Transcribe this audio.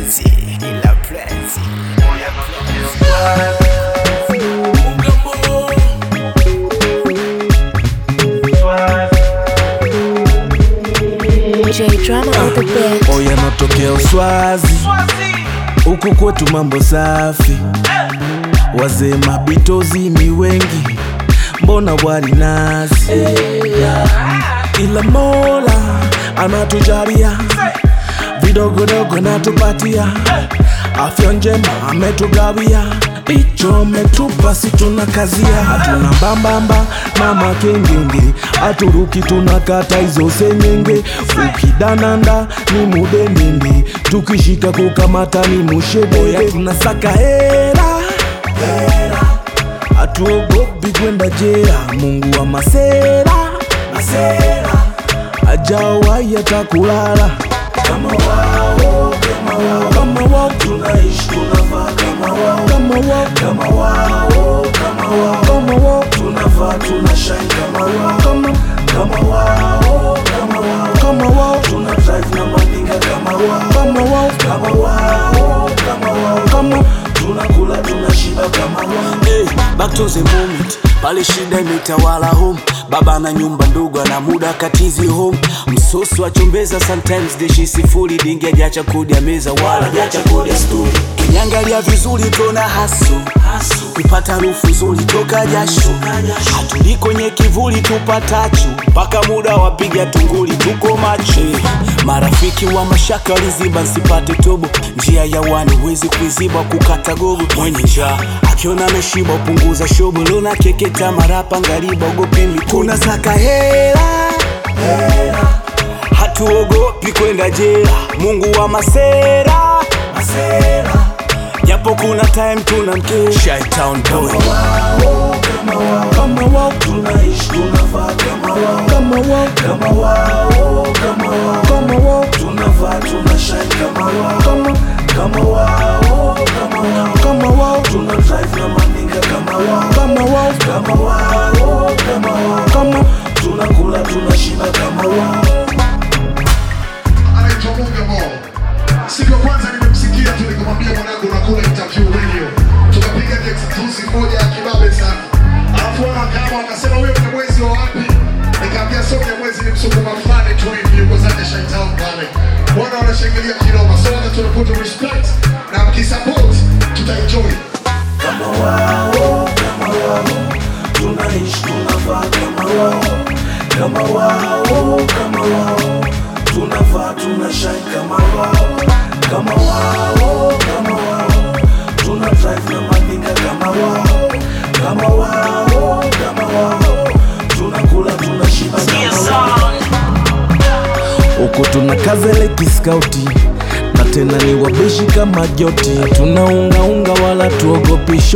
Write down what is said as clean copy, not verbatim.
Oya natokea Uswazi, huku kwetu mambo safi. Wazee mabitozi ni wengi, mbona wali nazi? Ila Mola anatujalia, vidogodogo natupatia, afya njema ametugawia, icho ametupa si tunakazia. Hatuna mbambamba na makengenge, aturuki tunakata hizo senyenge. Ukidananda ni mudenende, tukishika kukamata ni mushede. Oya tunasaka hera, atuogopi kwenda jela. Mungu wa masera, hajawahi atakulala. Kama wao, kama wao, tunaishi tunafaa kama wao. Kama wao, kama wao, kama wao, tunafaa tunashine kama wao. Kama wao, kama wao, tuna drive na mandinga kama wao. Kama wao, kama tunakula tunashiba kama wao. Hey, back to the moment, pale shida imetawala home. Baba na nyumba, ndugu na muda katizi home. Msosi wa chombeza, sometimes deshi sifuri. Dingi ajacha kodi ya meza wala ajacha kodi ya stool. Kinyangalia vizuri tona hasu, kupata harufu nzuri toka jasho. Hatuli kwenye kivuli tupatachu, paka muda wapiga tunguli tuko macho. Marafiki wa mashaka waliziba nsipate tobo, njia ya wani wezi kuiziba kukata gogo. Mwenye njaa akiona ameshiba upunguza shobo, lona keketa marapa ngariba ugopi mitu. Tunasaka hela, hatuogopi kwenda jela. Mungu wa masera, japo kuna time tunamkesha. Shy-town boy. Kama wao, tunaishi tunafaa kama wao. Kama wao, kama wao, tunafaa tunashine kama wao. Kama wao, kama wao, tuna drive na mandinga kama wao. Kama wao, kama tunakula tunashiba kama wao. Anaitwa Mungamo. Siku ya kwanza nimemsikia tu nikamwambia mwanangu nakula interview radio. Tukapiga exclusive moja ya kibabe sana. Alafu kama akasema wewe ni mwezi wa wapi? Nikamwambia sio ni mwezi, ni Msukuma fulani tu hivi yuko zake Shy-town pale. Wana wanashangilia kidogo. So watu tunaput respect na mkisupport tutaenjoy. Kama wao, tunaishi tunafaa kama wao. Kama wao, tunafaa tunashine kama wao. Kama wao, tuna drive na mandinga kama wao. Kama wao, tunakula tunashiba kama wao. Uko tunakazele kiskauti, na tena ni wabishi kama joti. Tunaunga wala tuogopi.